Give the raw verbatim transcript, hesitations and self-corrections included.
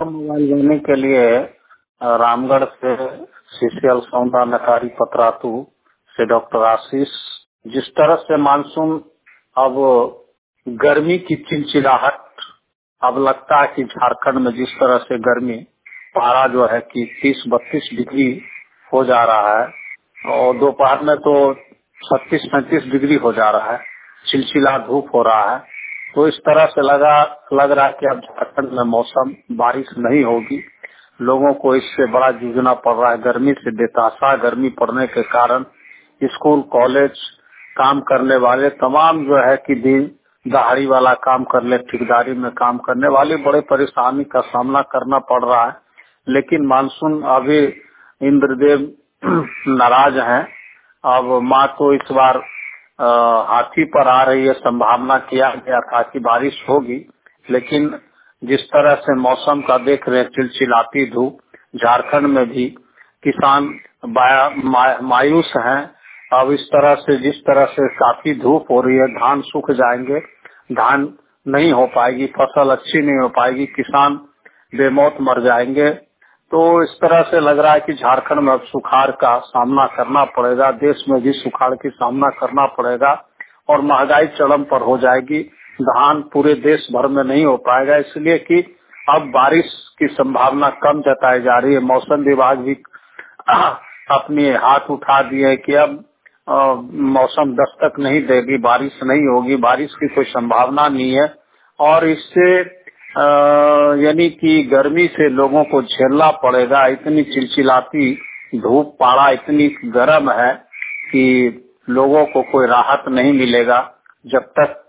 Mobile लेने के लिए अ, रामगढ़ से सीसीएल सौंदा नकारी पतरातू से डॉक्टर आशीष। जिस तरह से मानसून अब गर्मी की चिलचिलाहट अब लगता है कि झारखंड में जिस तरह से गर्मी पारा जो है कि तीस बत्तीस डिग्री हो जा रहा है और दोपहर में तो छत्तीस पैंतीस डिग्री हो जा रहा है, चिलचिला धूप हो रहा है। तो इस तरह से लगा लग रहा है कि अब झारखंड में मौसम बारिश नहीं होगी। लोगों को इससे बड़ा जूझना पड़ रहा है। गर्मी से बेतहाशा गर्मी पड़ने के कारण स्कूल कॉलेज काम करने वाले तमाम जो है कि दिन दहाड़ी वाला काम कर ले, ठेकेदारी में काम करने वाले बड़े परेशानी का सामना करना पड़ रहा है। लेकिन मानसून अभी इंद्रदेव नाराज हैं। अब माँ तो इस बार आ, हाथी पर आ रही है। संभावना किया गया था कि बारिश होगी, लेकिन जिस तरह से मौसम का देख रहे चिलचिलाती धूप, झारखंड में भी किसान मा, मायूस हैं। अब इस तरह से जिस तरह से काफी धूप हो रही है, धान सूख जाएंगे, धान नहीं हो पाएगी, फसल अच्छी नहीं हो पाएगी, किसान बेमौत मर जाएंगे। तो इस तरह से लग रहा है कि झारखंड में अब सुखाड़ का सामना करना पड़ेगा, देश में भी सुखाड़ की सामना करना पड़ेगा और महंगाई चरम पर हो जाएगी। धान पूरे देश भर में नहीं हो पाएगा, इसलिए कि अब बारिश की संभावना कम जताई जा रही है। मौसम विभाग भी अपने हाथ उठा दिए कि अब आ, मौसम दस्तक नहीं देगी, बारिश नहीं होगी, बारिश की कोई संभावना नहीं है। और इससे यानी कि गर्मी से लोगों को झेलना पड़ेगा। इतनी चिलचिलाती धूप पारा इतनी गर्म है कि लोगों को कोई राहत नहीं मिलेगा जब तक